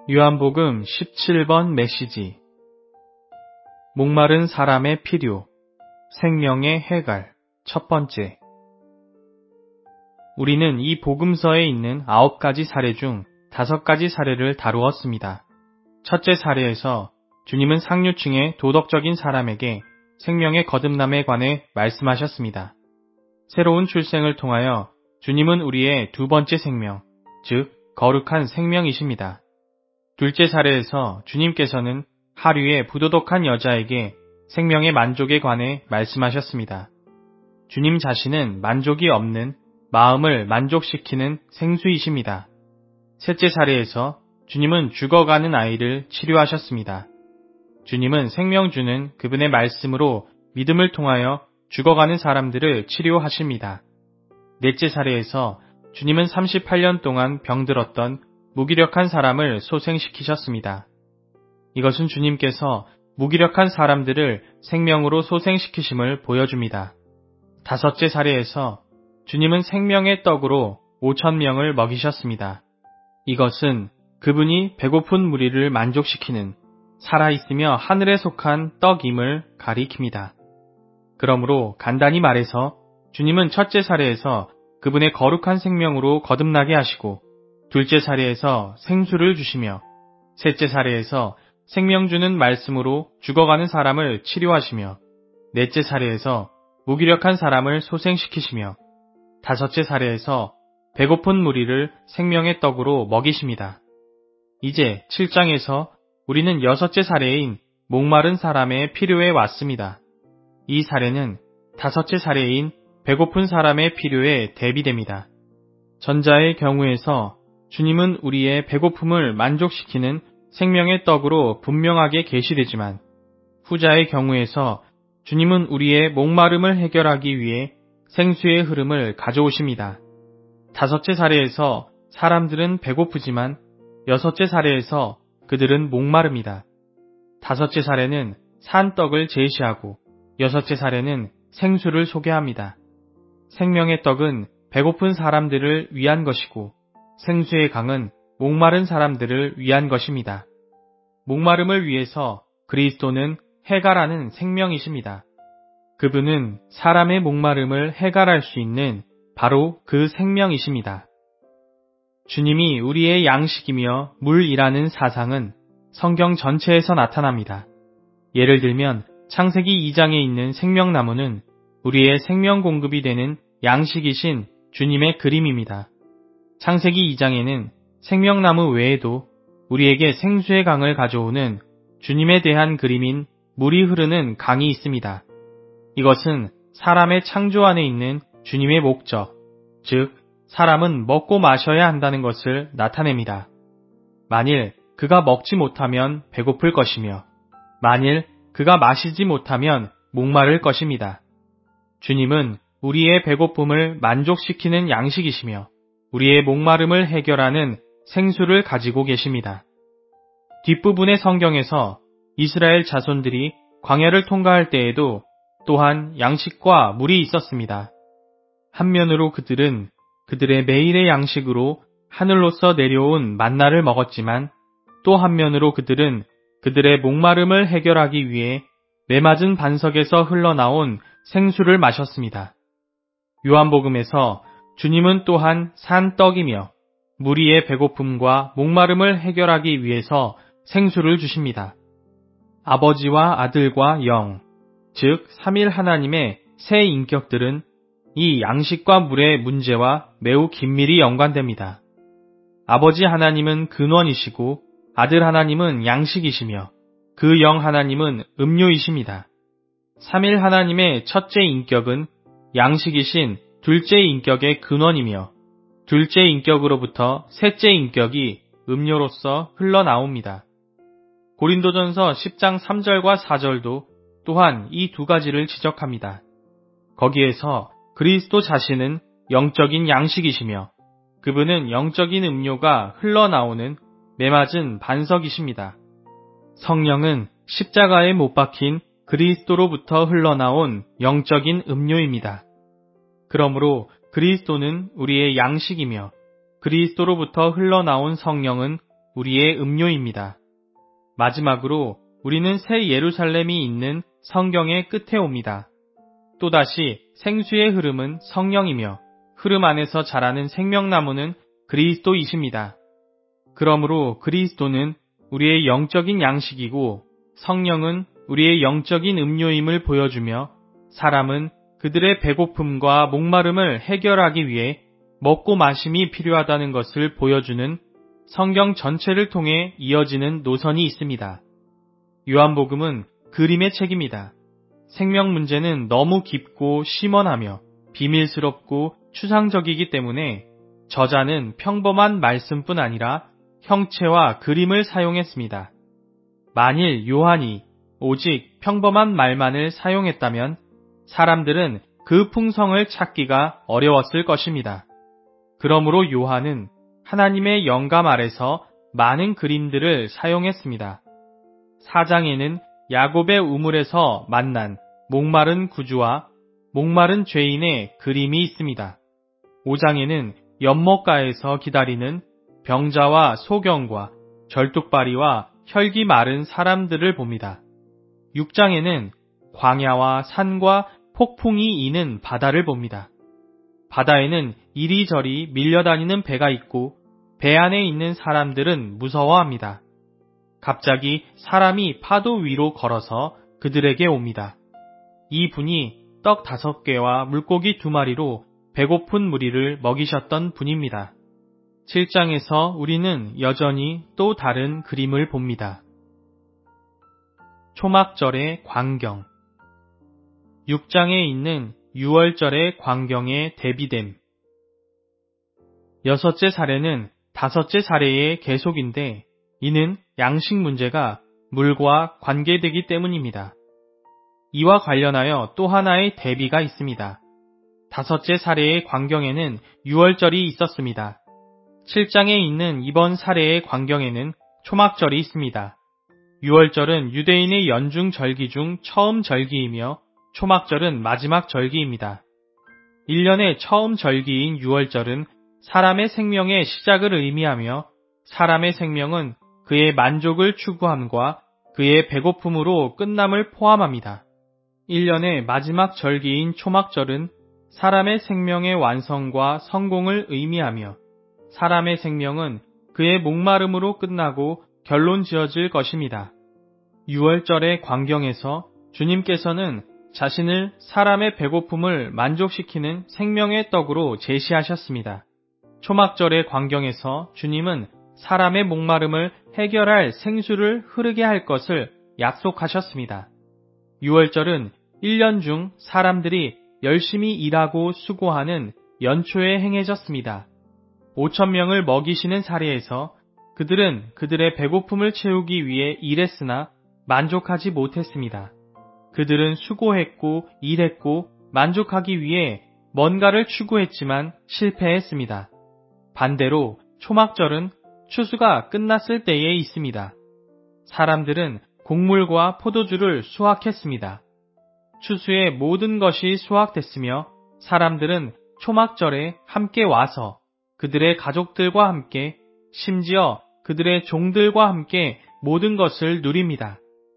요한복음 17번 메시지. 목마른 사람의 필요, 생명의 해갈. 첫 번째. 우리는 이 복음서에 있는 9가지 사례 중 5가지 사례를 다루었습니다. 첫째 사례에서 주님은 상류층의 도덕적인 사람에게 생명의 거듭남에 관해 말씀하셨습니다. 새로운 출생을 통하여 주님은 우리의 두 번째 생명, 즉 거룩한 생명이십니다. 둘째 사례에서 주님께서는 하류의 부도덕한 여자에게 생명의 만족에 관해 말씀하셨습니다. 주님 자신은 만족이 없는 마음을 만족시키는 생수이십니다. 셋째 사례에서 주님은 죽어가는 아이를 치료하셨습니다. 주님은 생명 주는 그분의 말씀으로 믿음을 통하여 죽어가는 사람들을 치료하십니다. 넷째 사례에서 주님은 38년 동안 병들었던 무기력한 사람을 소생시키셨습니다. 이것은 주님께서 무기력한 사람들을 생명으로 소생시키심을 보여줍니다. 다섯째 사례에서 주님은 생명의 떡으로 5,000명을 먹이셨습니다. 이것은 그분이 배고픈 무리를 만족시키는 살아있으며 하늘에 속한 떡임을 가리킵니다. 그러므로 간단히 말해서 주님은 첫째 사례에서 그분의 거룩한 생명으로 거듭나게 하시고, 둘째 사례에서 생수를 주시며, 셋째 사례에서 생명 주는 말씀으로 죽어가는 사람을 치료하시며, 넷째 사례에서 무기력한 사람을 소생시키시며, 다섯째 사례에서 배고픈 무리를 생명의 떡으로 먹이십니다. 이제 7장에서 우리는 여섯째 사례인 목마른 사람의 필요에 왔습니다. 이 사례는 다섯째 사례인 배고픈 사람의 필요에 대비됩니다. 전자의 경우에서 주님은 우리의 배고픔을 만족시키는 생명의 떡으로 분명하게 계시되지만, 후자의 경우에서 주님은 우리의 목마름을 해결하기 위해 생수의 흐름을 가져오십니다. 다섯째 사례에서 사람들은 배고프지만 여섯째 사례에서 그들은 목마릅니다. 다섯째 사례는 산 떡을 제시하고 여섯째 사례는 생수를 소개합니다. 생명의 떡은 배고픈 사람들을 위한 것이고 생수의 강은 목마른 사람들을 위한 것입니다. 목마름을 위해서 그리스도는 해갈하는 생명이십니다. 그분은 사람의 목마름을 해갈할 수 있는 바로 그 생명이십니다. 주님이 우리의 양식이며 물이라는 사상은 성경 전체에서 나타납니다. 예를 들면 창세기 2장에 있는 생명나무는 우리의 생명 공급이 되는 양식이신 주님의 그림입니다. 창세기 2장에는 생명나무 외에도 우리에게 생수의 강을 가져오는 주님에 대한 그림인 물이 흐르는 강이 있습니다. 이것은 사람의 창조 안에 있는 주님의 목적, 즉 사람은 먹고 마셔야 한다는 것을 나타냅니다. 만일 그가 먹지 못하면 배고플 것이며, 만일 그가 마시지 못하면 목마를 것입니다. 주님은 우리의 배고픔을 만족시키는 양식이시며 우리의 목마름을 해결하는 생수를 가지고 계십니다. 뒷부분의 성경에서 이스라엘 자손들이 광야를 통과할 때에도 또한 양식과 물이 있었습니다. 한면으로 그들은 그들의 매일의 양식으로 하늘로서 내려온 만나를 먹었지만, 또 한면으로 그들은 그들의 목마름을 해결하기 위해 메맞은 반석에서 흘러나온 생수를 마셨습니다. 요한복음에서 주님은 또한 산 떡이며 무리의 배고픔과 목마름을 해결하기 위해서 생수를 주십니다. 아버지와 아들과 영, 즉 삼일 하나님의 세 인격들은 이 양식과 물의 문제와 매우 긴밀히 연관됩니다. 아버지 하나님은 근원이시고 아들 하나님은 양식이시며 그 영 하나님은 음료이십니다. 삼일 하나님의 첫째 인격은 양식이신 둘째 인격의 근원이며 둘째 인격으로부터 셋째 인격이 음료로서 흘러나옵니다. 고린도전서 10장 3절과 4절도 또한 이 두 가지를 지적합니다. 거기에서 그리스도 자신은 영적인 양식이시며 그분은 영적인 음료가 흘러나오는 메맞은 반석이십니다. 성령은 십자가에 못 박힌 그리스도로부터 흘러나온 영적인 음료입니다. 그러므로 그리스도는 우리의 양식이며 그리스도로부터 흘러나온 성령은 우리의 음료입니다. 마지막으로 우리는 새 예루살렘이 있는 성경의 끝에 옵니다. 또다시 생수의 흐름은 성령이며 흐름 안에서 자라는 생명나무는 그리스도이십니다. 그러므로 그리스도는 우리의 영적인 양식이고 성령은 우리의 영적인 음료임을 보여주며 사람은 그들의 배고픔과 목마름을 해결하기 위해 먹고 마심이 필요하다는 것을 보여주는 성경 전체를 통해 이어지는 노선이 있습니다. 요한복음은 그림의 책입니다. 생명 문제는 너무 깊고 심원하며 비밀스럽고 추상적이기 때문에 저자는 평범한 말씀뿐 아니라 형체와 그림을 사용했습니다. 만일 요한이 오직 평범한 말만을 사용했다면 사람들은 그 풍성을 찾기가 어려웠을 것입니다. 그러므로 요한은 하나님의 영감 아래서 많은 그림들을 사용했습니다. 4장에는 야곱의 우물에서 만난 목마른 구주와 목마른 죄인의 그림이 있습니다. 5장에는 연못가에서 기다리는 병자와 소경과 절뚝발이와 혈기 마른 사람들을 봅니다. 6장에는 광야와 산과 폭풍이 이는 바다를 봅니다. 바다에는 이리저리 밀려다니는 배가 있고 배 안에 있는 사람들은 무서워합니다. 갑자기 사람이 파도 위로 걸어서 그들에게 옵니다. 이 분이 떡 5개와 물고기 2마리로 배고픈 무리를 먹이셨던 분입니다. 7장에서 우리는 여전히 또 다른 그림을 봅니다. 초막절의 광경. 6장에 있는 6월절의 광경의 대비됨. 6째 사례는 5째 사례의 계속인데 이는 양식 문제가 물과 관계되기 때문입니다. 이와 관련하여 또 하나의 대비가 있습니다. 5째 사례의 광경에는 6월절이 있었습니다. 7장에 있는 이번 사례의 광경에는 초막절이 있습니다. 6월절은 유대인의 연중 절기 중 처음 절기이며 초막절은 마지막 절기입니다. 1년의 처음 절기인 6월절은 사람의 생명의 시작을 의미하며 사람의 생명은 그의 만족을 추구함과 그의 배고픔으로 끝남을 포함합니다. 1년의 마지막 절기인 초막절은 사람의 생명의 완성과 성공을 의미하며 사람의 생명은 그의 목마름으로 끝나고 결론 지어질 것입니다. 6월절의 광경에서 주님께서는 자신을 사람의 배고픔을 만족시키는 생명의 떡으로 제시하셨습니다. 초막절의 광경에서 주님은 사람의 목마름을 해결할 생수를 흐르게 할 것을 약속하셨습니다. 6월절은 1년 중 사람들이 열심히 일하고 수고하는 연초에 행해졌습니다. 5,000명을 먹이시는 사례에서 그들은 그들의 배고픔을 채우기 위해 일했으나 만족하지 못했습니다. 그들은 수고했고 일했고 만족하기 위해 뭔가를 추구했지만 실패했습니다. 반대로 초막절은 추수가 끝났을 때에 있습니다. 사람들은 곡물과 포도주를 수확했습니다. 추수의 모든 것이 수확됐으며 사람들은 초막절에 함께 와서 그들의 가족들과 함께 심지어 그들의 종들과 함께 모든 것을 누립니다.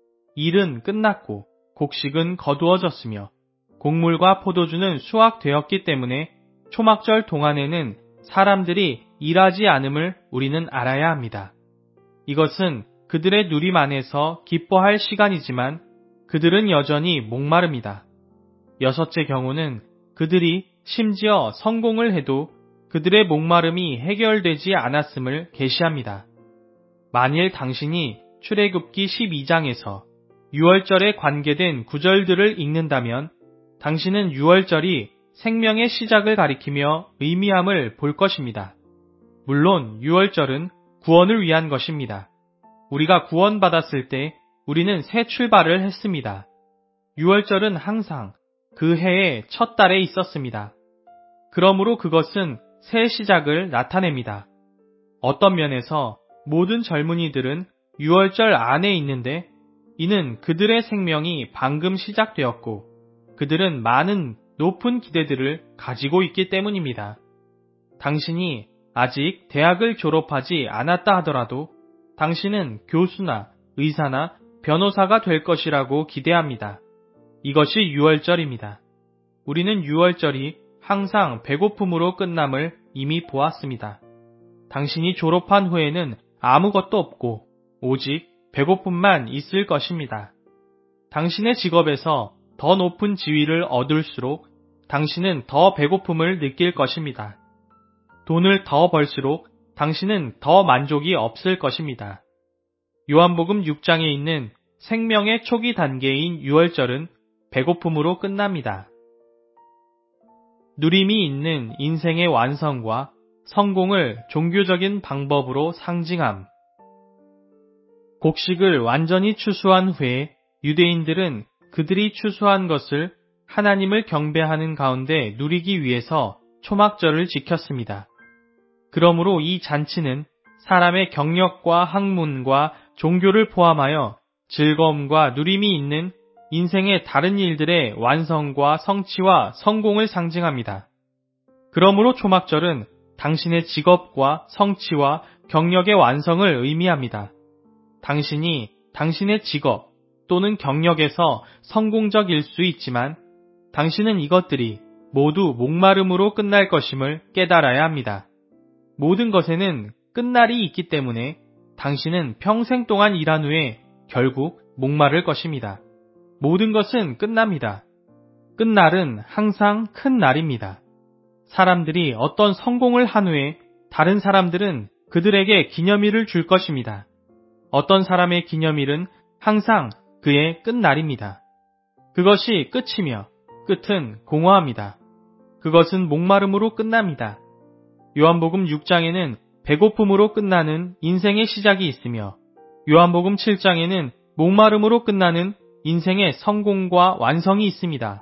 일은 끝났고 곡식은 거두어졌으며 곡물과 포도주는 수확되었기 때문에 초막절 동안에는 사람들이 일하지 않음을 우리는 알아야 합니다. 이것은 그들의 누림 안에서 기뻐할 시간이지만 그들은 여전히 목마릅니다. 6째 경우는 그들이 심지어 성공을 해도 그들의 목마름이 해결되지 않았음을 계시합니다. 만일 당신이 출애굽기 12장에서 6월절에 관계된 구절들을 읽는다면 당신은 6월절이 생명의 시작을 가리키며 의미함을 볼 것입니다. 물론 6월절은 구원을 위한 것입니다. 우리가 구원받았을 때 우리는 새 출발을 했습니다. 6월절은 항상 그 해의 첫 달에 있었습니다. 그러므로 그것은 새 시작을 나타냅니다. 어떤 면에서 모든 젊은이들은 6월절 안에 있는데 이는 그들의 생명이 방금 시작되었고 그들은 많은 높은 기대들을 가지고 있기 때문입니다. 당신이 아직 대학을 졸업하지 않았다 하더라도 당신은 교수나 의사나 변호사가 될 것이라고 기대합니다. 이것이 유월절입니다. 우리는 유월절이 항상 배고픔으로 끝남을 이미 보았습니다. 당신이 졸업한 후에는 아무것도 없고 오직 배고픔만 있을 것입니다. 당신의 직업에서 더 높은 지위를 얻을수록 당신은 더 배고픔을 느낄 것입니다. 돈을 더 벌수록 당신은 더 만족이 없을 것입니다. 요한복음 6장에 있는 생명의 초기 단계인 유월절은 배고픔으로 끝납니다. 누림이 있는 인생의 완성과 성공을 종교적인 방법으로 상징함. 곡식을 완전히 추수한 후에 유대인들은 그들이 추수한 것을 하나님을 경배하는 가운데 누리기 위해서 초막절을 지켰습니다. 그러므로 이 잔치는 사람의 경력과 학문과 종교를 포함하여 즐거움과 누림이 있는 인생의 다른 일들의 완성과 성취와 성공을 상징합니다. 그러므로 초막절은 당신의 직업과 성취와 경력의 완성을 의미합니다. 당신이 당신의 직업 또는 경력에서 성공적일 수 있지만 당신은 이것들이 모두 목마름으로 끝날 것임을 깨달아야 합니다. 모든 것에는 끝날이 있기 때문에 당신은 평생 동안 일한 후에 결국 목마를 것입니다. 모든 것은 끝납니다. 끝날은 항상 큰 날입니다. 사람들이 어떤 성공을 한 후에 다른 사람들은 그들에게 기념일을 줄 것입니다. 어떤 사람의 기념일은 항상 그의 끝날입니다. 그것이 끝이며 끝은 공허합니다. 그것은 목마름으로 끝납니다. 요한복음 6장에는 배고픔으로 끝나는 인생의 시작이 있으며 요한복음 7장에는 목마름으로 끝나는 인생의 성공과 완성이 있습니다.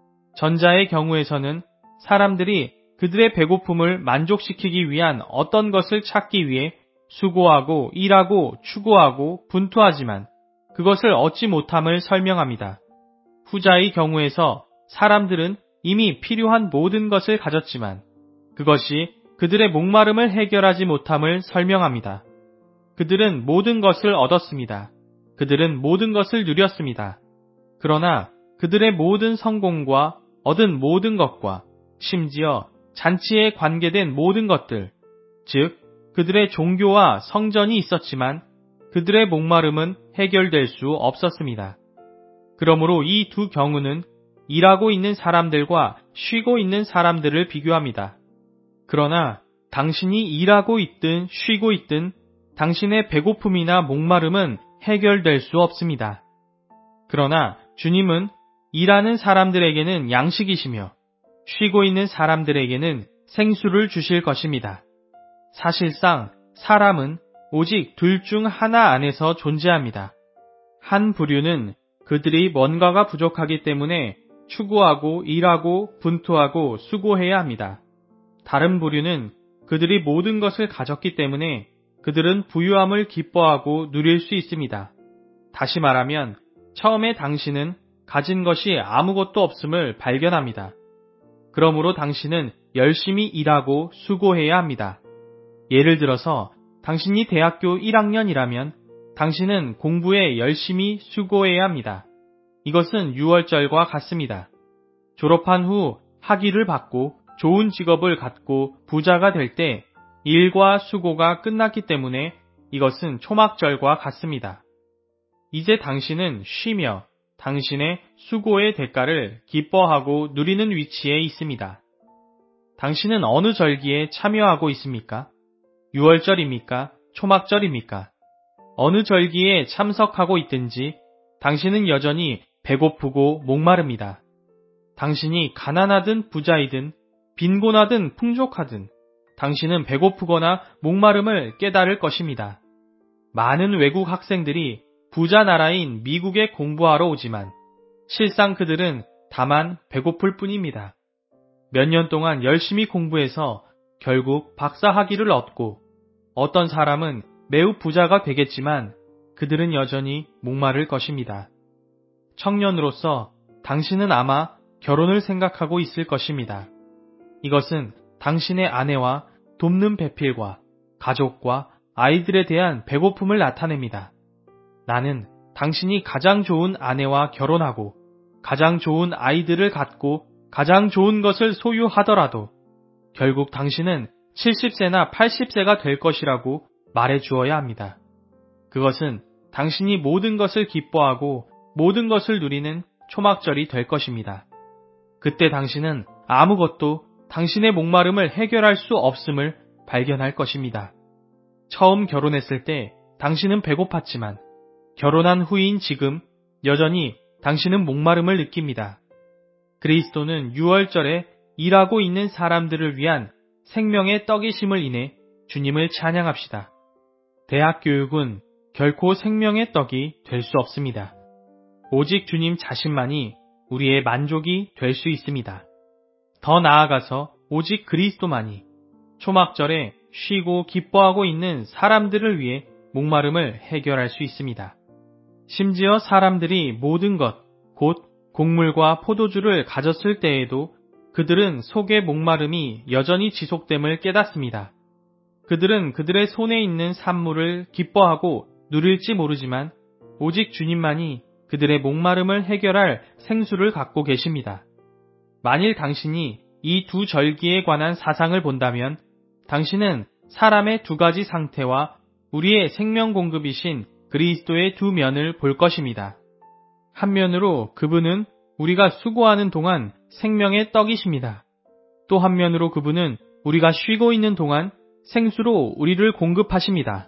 전자의 경우에서는 사람들이 그들의 배고픔을 만족시키기 위한 어떤 것을 찾기 위해 수고하고 일하고 추구하고 분투하지만 그것을 얻지 못함을 설명합니다. 후자의 경우에서 사람들은 이미 필요한 모든 것을 가졌지만 그것이 그들의 목마름을 해결하지 못함을 설명합니다. 그들은 모든 것을 얻었습니다. 그들은 모든 것을 누렸습니다. 그러나 그들의 모든 성공과 얻은 모든 것과 심지어 잔치에 관계된 모든 것들, 즉 그들의 종교와 성전이 있었지만 그들의 목마름은 해결될 수 없었습니다. 그러므로 이 두 경우는 일하고 있는 사람들과 쉬고 있는 사람들을 비교합니다. 그러나 당신이 일하고 있든 쉬고 있든 당신의 배고픔이나 목마름은 해결될 수 없습니다. 그러나 주님은 일하는 사람들에게는 양식이시며 쉬고 있는 사람들에게는 생수를 주실 것입니다. 사실상 사람은 오직 둘 중 하나 안에서 존재합니다. 한 부류는 그들이 뭔가가 부족하기 때문에 추구하고 일하고 분투하고 수고해야 합니다. 다른 부류는 그들이 모든 것을 가졌기 때문에 그들은 부유함을 기뻐하고 누릴 수 있습니다. 다시 말하면 처음에 당신은 가진 것이 아무것도 없음을 발견합니다. 그러므로 당신은 열심히 일하고 수고해야 합니다. 예를 들어서 당신이 대학교 1학년이라면 당신은 공부에 열심히 수고해야 합니다. 이것은 유월절과 같습니다. 졸업한 후 학위를 받고 좋은 직업을 갖고 부자가 될 때 일과 수고가 끝났기 때문에 이것은 초막절과 같습니다. 이제 당신은 쉬며 당신의 수고의 대가를 기뻐하고 누리는 위치에 있습니다. 당신은 어느 절기에 참여하고 있습니까? 유월절입니까? 초막절입니까? 어느 절기에 참석하고 있든지 당신은 여전히 배고프고 목마릅니다. 당신이 가난하든 부자이든 빈곤하든 풍족하든 당신은 배고프거나 목마름을 깨달을 것입니다. 많은 외국 학생들이 부자 나라인 미국에 공부하러 오지만 실상 그들은 다만 배고플 뿐입니다. 몇 년 동안 열심히 공부해서 결국 박사 학위를 얻고 어떤 사람은 매우 부자가 되겠지만 그들은 여전히 목마를 것입니다. 청년으로서 당신은 아마 결혼을 생각하고 있을 것입니다. 이것은 당신의 아내와 돕는 배필과 가족과 아이들에 대한 배고픔을 나타냅니다. 나는 당신이 가장 좋은 아내와 결혼하고 가장 좋은 아이들을 갖고 가장 좋은 것을 소유하더라도 결국 당신은 70세나 80세가 될 것이라고 말해 주어야 합니다. 그것은 당신이 모든 것을 기뻐하고 모든 것을 누리는 초막절이 될 것입니다. 그때 당신은 아무것도 당신의 목마름을 해결할 수 없음을 발견할 것입니다. 처음 결혼했을 때 당신은 배고팠지만 결혼한 후인 지금 여전히 당신은 목마름을 느낍니다. 그리스도는 유월절에 일하고 있는 사람들을 위한 생명의 떡이심을 인해 주님을 찬양합시다. 대학 교육은 결코 생명의 떡이 될 수 없습니다. 오직 주님 자신만이 우리의 만족이 될 수 있습니다. 더 나아가서 오직 그리스도만이 초막절에 쉬고 기뻐하고 있는 사람들을 위해 목마름을 해결할 수 있습니다. 심지어 사람들이 모든 것, 곧 곡물과 포도주를 가졌을 때에도 그들은 속의 목마름이 여전히 지속됨을 깨닫습니다. 그들은 그들의 손에 있는 산물을 기뻐하고 누릴지 모르지만 오직 주님만이 그들의 목마름을 해결할 생수를 갖고 계십니다. 만일 당신이 이 두 절기에 관한 사상을 본다면 당신은 사람의 두 가지 상태와 우리의 생명 공급이신 그리스도의 두 면을 볼 것입니다. 한 면으로 그분은 우리가 수고하는 동안 생명의 떡이십니다. 또 한 면으로 그분은 우리가 쉬고 있는 동안 생수로 우리를 공급하십니다.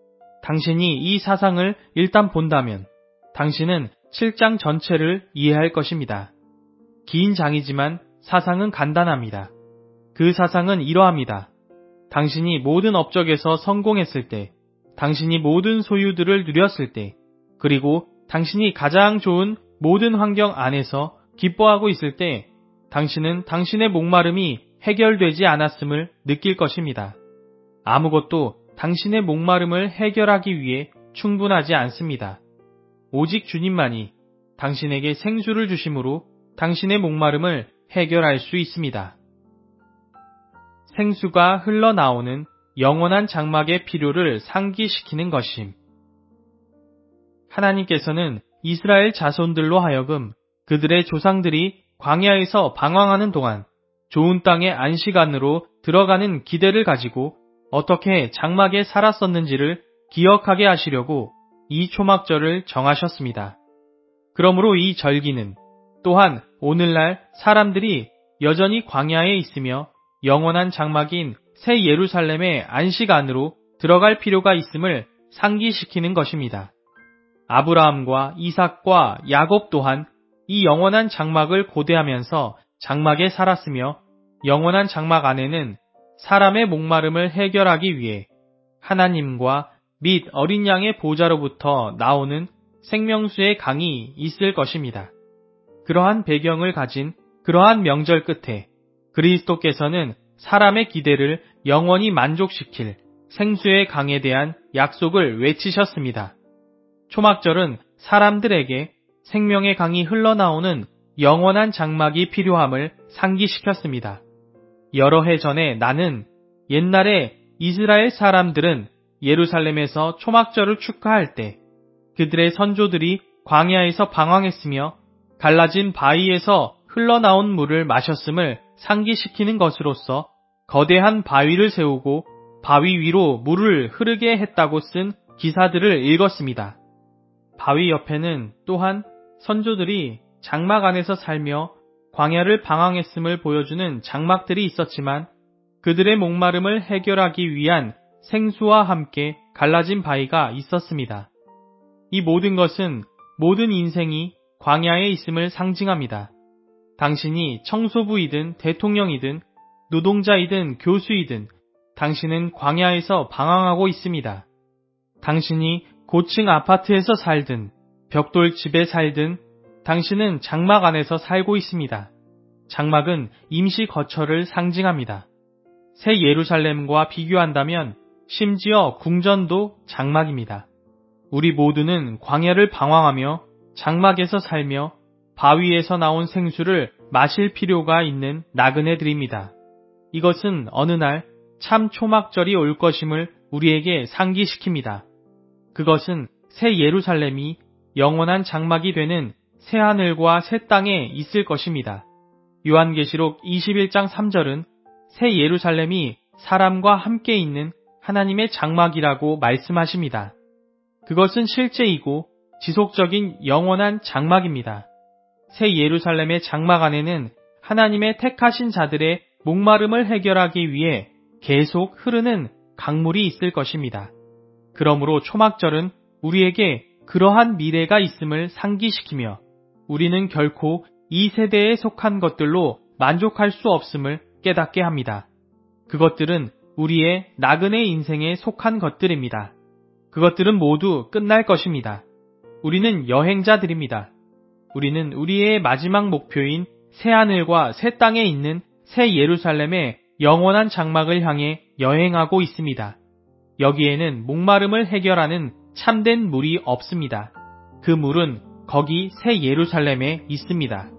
당신이 이 사상을 일단 본다면 당신은 7장 전체를 이해할 것입니다. 긴 장이지만 사상은 간단합니다. 그 사상은 이러합니다. 당신이 모든 업적에서 성공했을 때, 당신이 모든 소유들을 누렸을 때, 그리고 당신이 가장 좋은 모든 환경 안에서 기뻐하고 있을 때, 당신은 당신의 목마름이 해결되지 않았음을 느낄 것입니다. 아무것도 당신의 목마름을 해결하기 위해 충분하지 않습니다. 오직 주님만이 당신에게 생수를 주심으로 당신의 목마름을 해결할 수 있습니다. 생수가 흘러나오는 영원한 장막의 필요를 상기시키는 것임. 하나님께서는 이스라엘 자손들로 하여금 그들의 조상들이 광야에서 방황하는 동안 좋은 땅의 안식안으로 들어가는 기대를 가지고 어떻게 장막에 살았었는지를 기억하게 하시려고 이 초막절을 정하셨습니다. 그러므로 이 절기는 또한 오늘날 사람들이 여전히 광야에 있으며 영원한 장막인 새 예루살렘의 안식 안으로 들어갈 필요가 있음을 상기시키는 것입니다. 아브라함과 이삭과 야곱 또한 이 영원한 장막을 고대하면서 장막에 살았으며 영원한 장막 안에는 사람의 목마름을 해결하기 위해 하나님과 및 어린 양의 보좌로부터 나오는 생명수의 강이 있을 것입니다. 그러한 배경을 가진 그러한 명절 끝에 그리스도께서는 사람의 기대를 영원히 만족시킬 생수의 강에 대한 약속을 외치셨습니다. 초막절은 사람들에게 생명의 강이 흘러나오는 영원한 장막이 필요함을 상기시켰습니다. 여러 해 전에 나는 옛날에 이스라엘 사람들은 예루살렘에서 초막절을 축하할 때 그들의 선조들이 광야에서 방황했으며 갈라진 바위에서 흘러나온 물을 마셨음을 상기시키는 것으로서 거대한 바위를 세우고 바위 위로 물을 흐르게 했다고 쓴 기사들을 읽었습니다. 바위 옆에는 또한 선조들이 장막 안에서 살며 광야를 방황했음을 보여주는 장막들이 있었지만 그들의 목마름을 해결하기 위한 생수와 함께 갈라진 바위가 있었습니다. 이 모든 것은 모든 인생이 광야에 있음을 상징합니다. 당신이 청소부이든 대통령이든 노동자이든 교수이든 당신은 광야에서 방황하고 있습니다. 당신이 고층 아파트에서 살든 벽돌 집에 살든 당신은 장막 안에서 살고 있습니다. 장막은 임시 거처를 상징합니다. 새 예루살렘과 비교한다면 심지어 궁전도 장막입니다. 우리 모두는 광야를 방황하며 장막에서 살며 바위에서 나온 생수를 마실 필요가 있는 나그네들입니다. 이것은 어느 날 참 초막절이 올 것임을 우리에게 상기시킵니다. 그것은 새 예루살렘이 영원한 장막이 되는 새 하늘과 새 땅에 있을 것입니다. 요한계시록 21장 3절은 새 예루살렘이 사람과 함께 있는 하나님의 장막이라고 말씀하십니다. 그것은 실제이고 지속적인 영원한 장막입니다. 새 예루살렘의 장막 안에는 하나님의 택하신 자들의 목마름을 해결하기 위해 계속 흐르는 강물이 있을 것입니다. 그러므로 초막절은 우리에게 그러한 미래가 있음을 상기시키며 우리는 결코 이 세대에 속한 것들로 만족할 수 없음을 깨닫게 합니다. 그것들은 우리의 나그네 인생에 속한 것들입니다. 그것들은 모두 끝날 것입니다. 우리는 여행자들입니다. 우리는 우리의 마지막 목표인 새하늘과 새 땅에 있는 새 예루살렘의 영원한 장막을 향해 여행하고 있습니다. 여기에는 목마름을 해결하는 참된 물이 없습니다. 그 물은 거기 새 예루살렘에 있습니다.